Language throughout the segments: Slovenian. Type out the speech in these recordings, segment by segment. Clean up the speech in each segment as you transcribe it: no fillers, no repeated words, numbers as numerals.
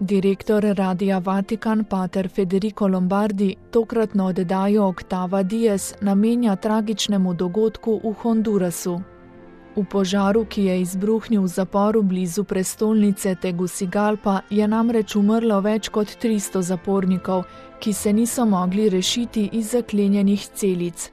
Direktor Radia Vatikan pater Federico Lombardi tokratno oddajo Octava Dies namenja tragičnemu dogodku v Hondurasu. V požaru, ki je izbruhnil v zaporu blizu prestolnice Tegucigalpa, je namreč umrlo več kot 300 zapornikov, ki se niso mogli rešiti iz zaklenjenih celic.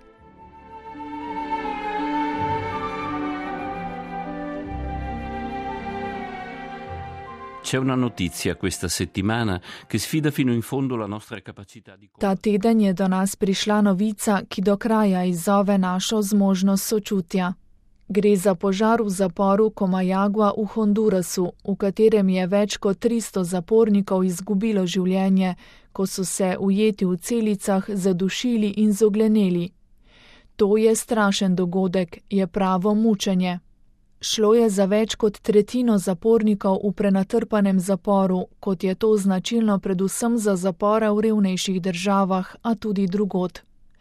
C'è una notizia questa settimana che sfida fino in fondo la nostra capacità di... Ta teden je do nas prišla novica, ki do kraja izzove našo zmožnost sočutja. Gre za požar v zaporu Comayagua v Hondurasu, v katerem je več kot 300 zapornikov izgubilo življenje, ko so se ujeti v celicah zadušili in zogleneli. To je strašen dogodek, je pravo mučenje. Šlo je za več kot tretjino zapornikov v prenatrpanem zaporu, kot je to značilno predvsem za zapore v revnejših državah, a tudi drugod.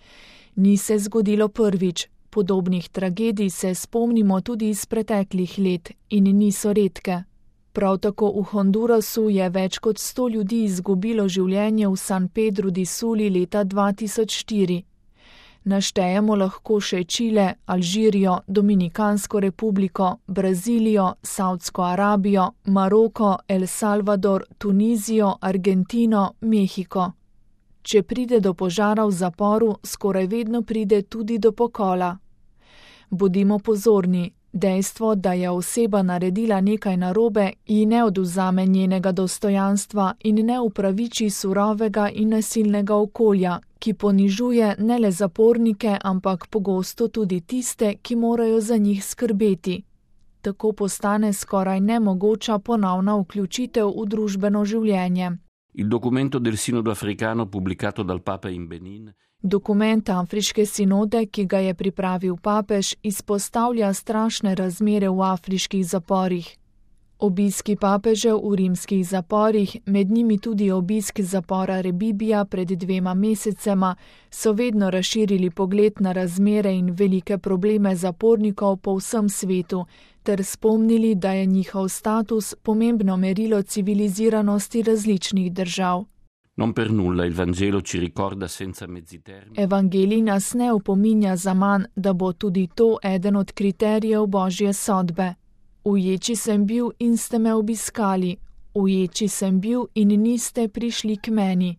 Ni se zgodilo prvič, podobnih tragedij se spomnimo tudi iz preteklih let in niso redke. Prav tako v Hondurasu je več kot 100 ljudi izgubilo življenje v San Pedro di Suli leta 2004. Naštejemo lahko še Čile, Alžirijo, Dominikansko republiko, Brazilijo, Saudsko Arabijo, Maroko, El Salvador, Tunizijo, Argentino, Mehiko. Če pride do požara v zaporu, skoraj vedno pride tudi do pokola. Bodimo pozorni, dejstvo, da je oseba naredila nekaj narobe, ji ne odvzame njenega dostojanstva in ne upraviči surovega in nasilnega okolja, ki ponižuje ne le zapornike, ampak pogosto tudi tiste, ki morajo za njih skrbeti. Tako postane skoraj nemogoča ponovna vključitev v družbeno življenje. Il documento del Sinodo africano pubblicato dal Papa in Benin. Dokument Afriške sinode, ki ga je pripravil papež, izpostavlja strašne razmere v afriških zaporih. Obiski papežev v rimskih zaporih, med njimi tudi obisk zapora Rebibija pred 2 mesecema, so vedno razširili pogled na razmere in velike probleme zapornikov po vsem svetu, ter spomnili, da je njihov status pomembno merilo civiliziranosti različnih držav. Non per nulla il Vangelo ci ricorda senza mezzi termini. Evangelij nas ne opominja zaman, da bo tudi to eden od kriterijev Božje sodbe. Uječi sem bil in ste me obiskali, uječi sem bil in niste prišli k meni.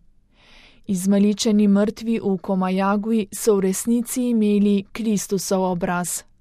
Izmaličeni mrtvi v Comayagui so v resnici imeli Kristusov obraz.